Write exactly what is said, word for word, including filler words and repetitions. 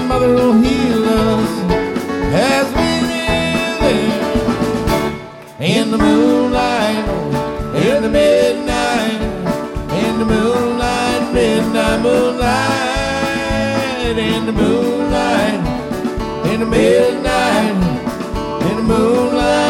Mother will heal us as we live in the moonlight, in the midnight, in the moonlight, midnight moonlight, in the moonlight, in the midnight, in the moonlight.